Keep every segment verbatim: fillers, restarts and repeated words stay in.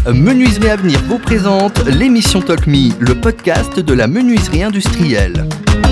Menuiserie Avenir vous présente l'émission Talk Me, le podcast de la menuiserie industrielle.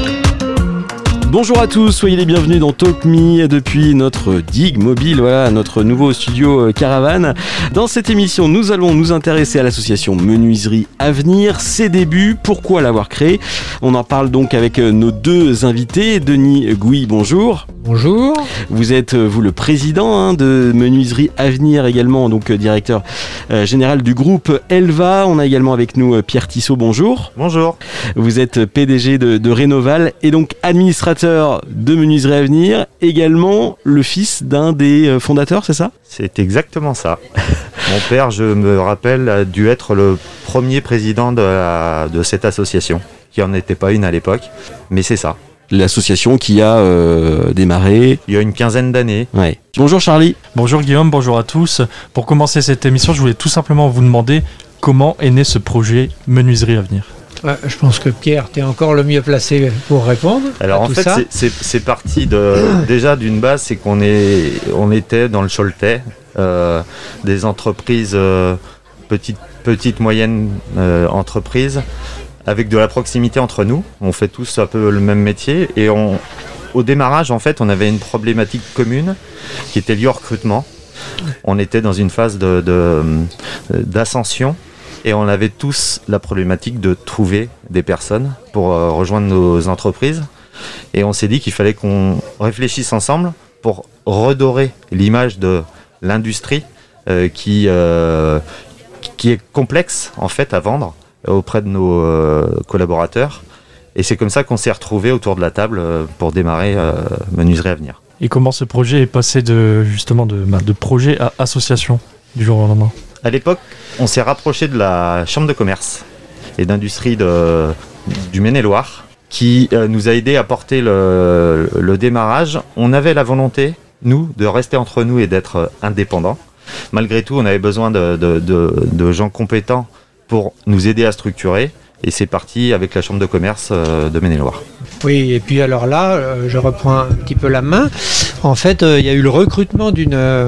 Bonjour à tous, soyez les bienvenus dans Talk Me depuis notre digue mobile, voilà, notre nouveau studio Caravane. Dans cette émission, nous allons nous intéresser à l'association Menuiserie Avenir, ses débuts, pourquoi l'avoir créée. On en parle donc avec nos deux invités. Denis Gouy, bonjour. Bonjour. Vous êtes, vous, le président hein, de Menuiserie Avenir, également donc directeur euh, général du groupe Elva. On a également avec nous Pierre Tissot, bonjour. Bonjour. Vous êtes P D G de, de Rénoval et donc administrateur de Menuiserie Avenir, également le fils d'un des fondateurs, c'est ça ? C'est exactement ça. Mon père, je me rappelle, a dû être le premier président de, la, de cette association, qui n'en était pas une à l'époque, mais c'est ça. L'association qui a euh, démarré il y a une quinzaine d'années. Ouais. Bonjour Charlie. Bonjour Guillaume, bonjour à tous. Pour commencer cette émission, je voulais tout simplement vous demander comment est né ce projet Menuiserie Avenir. Ouais, je pense que Pierre, tu es encore le mieux placé pour répondre. Alors à en tout fait, ça. c'est, c'est, c'est parti de, déjà d'une base, c'est qu'on est, on était dans le Choletais, euh, des entreprises, euh, petites, petites, moyennes euh, entreprises, avec de la proximité entre nous. On fait tous un peu le même métier et on, au démarrage, en fait, on avait une problématique commune qui était liée au recrutement. On était dans une phase de, de, d'ascension. Et on avait tous la problématique de trouver des personnes pour euh, rejoindre nos entreprises. Et on s'est dit qu'il fallait qu'on réfléchisse ensemble pour redorer l'image de l'industrie euh, qui, euh, qui est complexe en fait à vendre auprès de nos euh, collaborateurs. Et c'est comme ça qu'on s'est retrouvés autour de la table euh, pour démarrer euh, Menuiserie Avenir. Et comment ce projet est passé de, justement de, de projet à association du jour au lendemain ? À l'époque, on s'est rapproché de la Chambre de commerce et d'industrie de, du Maine-et-Loire qui euh, nous a aidé à porter le, le démarrage. On avait la volonté, nous, de rester entre nous et d'être indépendants. Malgré tout, on avait besoin de, de, de, de gens compétents pour nous aider à structurer. Et c'est parti avec la Chambre de commerce euh, de Maine-et-Loire. Oui, et puis alors là, euh, je reprends un petit peu la main. En fait, il euh, y a eu le recrutement d'une... Euh,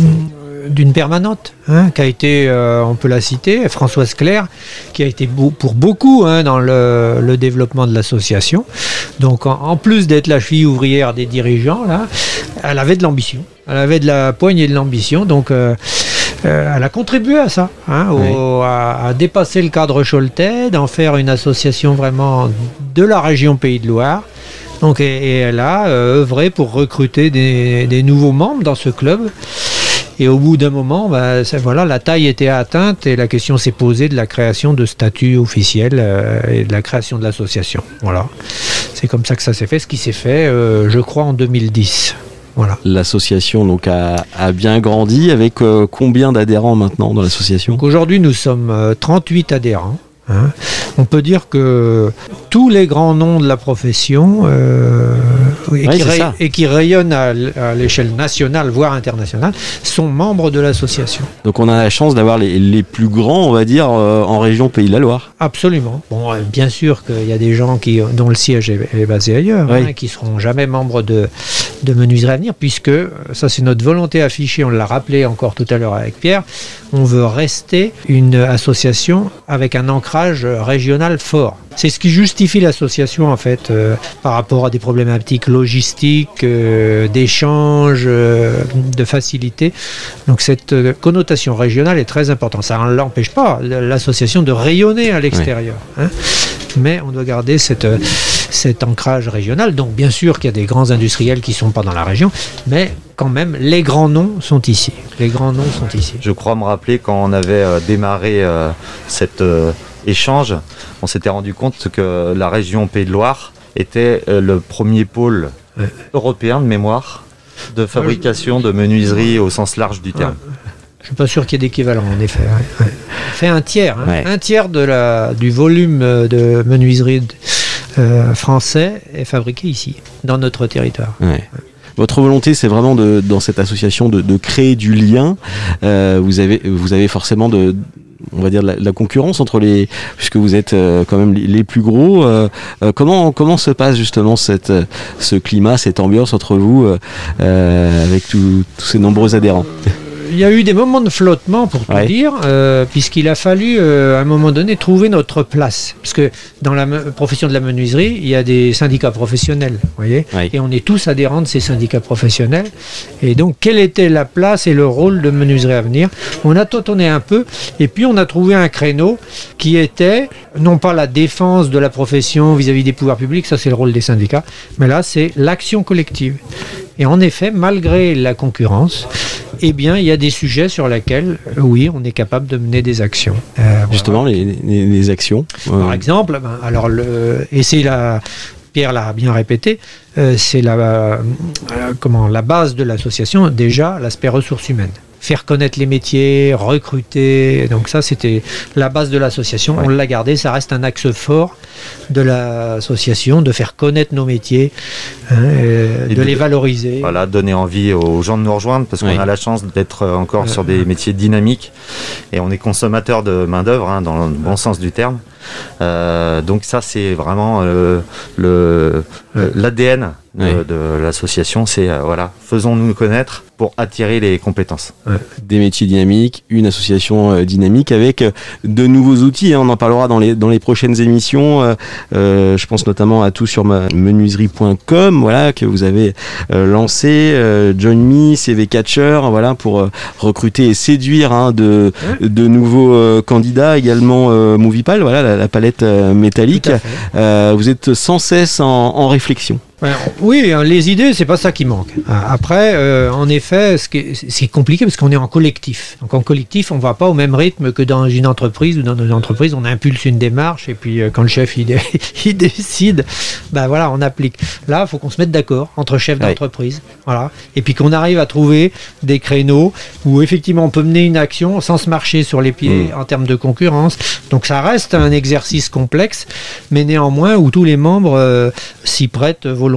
d'une permanente, hein, qui a été, euh, on peut la citer, Françoise Claire, qui a été beau, pour beaucoup hein, dans le, le développement de l'association. Donc en, en plus d'être la cheville ouvrière des dirigeants, là, elle avait de l'ambition. Elle avait de la poigne et de l'ambition, donc euh, euh, elle a contribué à ça, hein, au, oui. à, à dépasser le cadre choletais, d'en faire une association vraiment de la région Pays de Loire. Donc, et, et elle a euh, œuvré pour recruter des, des nouveaux membres dans ce club. Et au bout d'un moment, bah, ça, voilà, la taille était atteinte et la question s'est posée de la création de statut officiel euh, et de la création de l'association. Voilà. C'est comme ça que ça s'est fait, ce qui s'est fait, euh, je crois, en deux mille dix. Voilà. L'association donc, a, a bien grandi avec euh, combien d'adhérents maintenant dans l'association ? Donc, aujourd'hui, nous sommes euh, trente-huit adhérents. Hein. On peut dire que tous les grands noms de la profession euh, et, ouais, qui ray- et qui rayonnent à, l- à l'échelle nationale, voire internationale, sont membres de l'association. Donc on a la chance d'avoir les, les plus grands, on va dire, euh, en région Pays de la Loire. Absolument. Bon, euh, bien sûr qu'il y a des gens qui, dont le siège est, est basé ailleurs, oui. hein, qui ne seront jamais membres de, de Menuiserie Avenir, puisque ça c'est notre volonté affichée, on l'a rappelé encore tout à l'heure avec Pierre, on veut rester une association avec un ancrage régional fort. C'est ce qui justifie l'association en fait euh, par rapport à des problématiques logistiques, euh, d'échange, euh, de facilité. Donc cette euh, connotation régionale est très importante. Ça ne l'empêche pas l'association de rayonner à l'extérieur. Oui. Hein, mais on doit garder cette, euh, cet ancrage régional. Donc bien sûr qu'il y a des grands industriels qui ne sont pas dans la région, mais quand même les grands noms sont ici. Les grands noms sont ici. Je crois me rappeler quand on avait euh, démarré euh, cette... Euh, échange, on s'était rendu compte que la région Pays de Loire était euh, le premier pôle ouais. européen de mémoire de fabrication de menuiserie au sens large du terme. Ouais. Je ne suis pas sûr qu'il y ait d'équivalent en effet. Ouais. Fait un tiers, hein. ouais. un tiers de la, du volume de menuiserie euh, français est fabriqué ici, dans notre territoire. Ouais. Ouais. Votre volonté, c'est vraiment de, dans cette association de, de créer du lien. Euh, vous avez, vous avez forcément de on va dire, la, la concurrence entre les, puisque vous êtes euh, quand même les, les plus gros. Euh, euh, comment, comment se passe justement cette, ce climat, cette ambiance entre vous, euh, avec tous ces nombreux adhérents ? il y a eu des moments de flottement, pour tout Ouais. dire, euh, puisqu'il a fallu, euh, à un moment donné, trouver notre place. Parce que dans la me- profession de la menuiserie, il y a des syndicats professionnels, vous voyez, Ouais. et on est tous adhérents de ces syndicats professionnels. Et donc, quelle était la place et le rôle de Menuiserie Avenir? On a tâtonné un peu, et puis on a trouvé un créneau qui était, non pas la défense de la profession vis-à-vis des pouvoirs publics, ça c'est le rôle des syndicats, mais là c'est l'action collective. Et en effet, malgré la concurrence, eh bien, il y a des sujets sur lesquels, euh, oui, on est capable de mener des actions. Euh, voilà. Justement, les, les- les actions. euh, Par exemple, ben, alors le, et c'est la, Pierre l'a bien répété, euh, c'est la, euh, comment, la base de l'association, déjà l'aspect ressources humaines. Faire connaître les métiers, recruter, donc ça c'était la base de l'association, Ouais. on l'a gardé, ça reste un axe fort de l'association, de faire connaître nos métiers, hein, euh, Et de de- les valoriser. Voilà, donner envie aux gens de nous rejoindre parce qu'on Oui. a la chance d'être euh, encore Ouais. sur des métiers dynamiques et on est consommateur de main-d'œuvre hein, dans le bon sens du terme. Euh, donc, ça, c'est vraiment euh, le, Ouais. l'A D N de, Ouais. de l'association. C'est euh, voilà, faisons-nous connaître pour attirer les compétences. des métiers dynamiques, une association euh, dynamique avec euh, de nouveaux outils. Hein, on en parlera dans les, dans les prochaines émissions. Euh, euh, je pense notamment à tout sur ma menuiserie point com, voilà, que vous avez euh, lancé. Euh, Join Me, C V Catcher, voilà, pour euh, recruter et séduire hein, de, de nouveaux euh, candidats. Également euh, Moviepal, voilà, la, la palette euh, métallique. Tout à fait. Euh, vous êtes sans cesse en, en réflexion. Ouais, oui, hein, les idées, c'est pas ça qui manque. Ah, Après, euh, en effet, ce qui est- c'est compliqué parce qu'on est en collectif. Donc en collectif, on va pas au même rythme que dans une entreprise ou dans une entreprise, on impulse une démarche et puis euh, quand le chef il, dé- il décide, ben voilà, on applique. Là, il faut qu'on se mette d'accord entre chefs Ouais. d'entreprise, voilà, et puis qu'on arrive à trouver des créneaux où effectivement on peut mener une action sans se marcher sur les pieds Mm. en termes de concurrence. Donc ça reste un exercice complexe, mais néanmoins où tous les membres euh, s'y prêtent volontiers.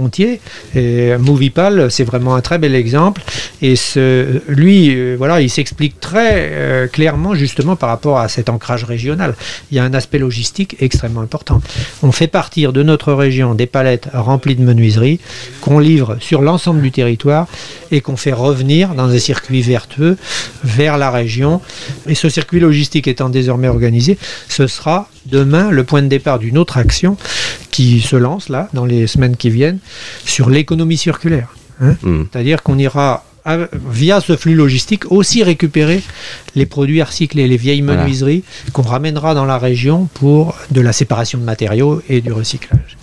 Et Moviepal, c'est vraiment un très bel exemple. Et ce, lui, euh, voilà, il s'explique très euh, clairement justement par rapport à cet ancrage régional. Il y a un aspect logistique extrêmement important. On fait partir de notre région des palettes remplies de menuiseries qu'on livre sur l'ensemble du territoire et qu'on fait revenir dans un circuit vertueux vers la région. Et ce circuit logistique étant désormais organisé, ce sera demain le point de départ d'une autre action qui se lance là dans les semaines qui viennent sur l'économie circulaire. Hein. Mm. C'est-à-dire qu'on ira à- via ce flux logistique aussi récupérer les produits recyclés, les vieilles Voilà. menuiseries qu'on ramènera dans la région pour de la séparation de matériaux et du recyclage.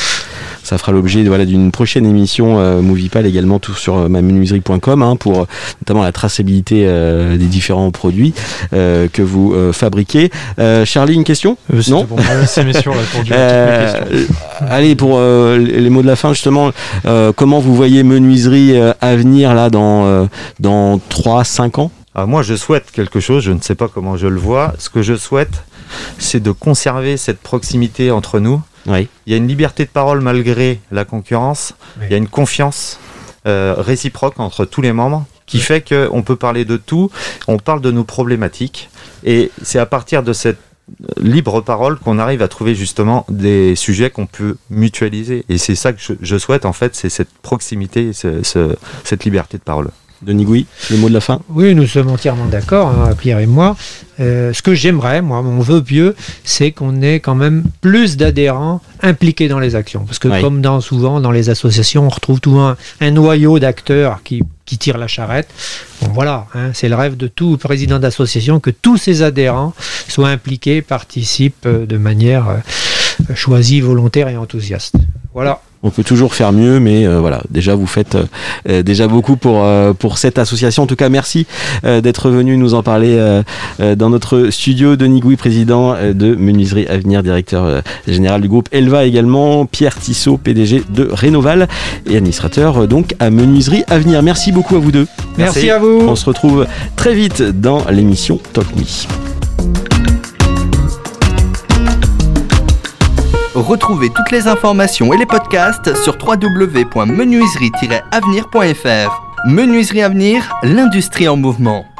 Ça fera l'objet voilà, d'une prochaine émission euh, Moviepal également tout sur euh, ma menuiserie point com hein, pour euh, notamment la traçabilité euh, des différents produits euh, que vous euh, fabriquez. Euh, Charlie, une question? Euh, c'était Non. pour me laisser mes sur pour dire Euh, toutes mes questions. allez, pour euh, les mots de la fin, justement, euh, comment vous voyez menuiserie euh, à venir là, dans, euh, dans trois cinq ans? Alors moi, je souhaite quelque chose, je ne sais pas comment je le vois. Ce que je souhaite, c'est de conserver cette proximité entre nous. Oui. Il y a une liberté de parole malgré la concurrence. Oui. Il y a une confiance euh, réciproque entre tous les membres qui fait qu'on peut parler de tout. On parle de nos problématiques. Et c'est à partir de cette libre parole qu'on arrive à trouver justement des sujets qu'on peut mutualiser. Et c'est ça que je, je souhaite, en fait, c'est cette proximité, ce- ce- cette liberté de parole. Denis Gouy, le mot de la fin? Oui, nous sommes entièrement d'accord, hein, Pierre et moi. Euh, ce que j'aimerais, moi, mon vœu pieux, c'est qu'on ait quand même plus d'adhérents impliqués dans les actions. Parce que Oui. comme dans, souvent dans les associations, on retrouve tout un, un noyau d'acteurs qui, qui tirent la charrette. Bon, voilà, hein, c'est le rêve de tout président d'association que tous ses adhérents soient impliqués, participent euh, de manière euh, choisie, volontaire et enthousiaste. Voilà. On peut toujours faire mieux, mais euh, voilà, déjà vous faites euh, déjà beaucoup pour, euh, pour cette association. En tout cas, merci euh, d'être venu nous en parler euh, euh, dans notre studio. Denis Gouy, président euh, de Menuiserie Avenir, directeur euh, général du groupe Elva également. Pierre Tissot, P D G de Rénoval et administrateur euh, donc à Menuiserie Avenir. Merci beaucoup à vous deux. Merci, Merci. à vous. On se retrouve très vite dans l'émission Talk Me. Retrouvez toutes les informations et les podcasts sur w w w point menuiserie tiret avenir point f r. Menuiserie Avenir, l'industrie en mouvement.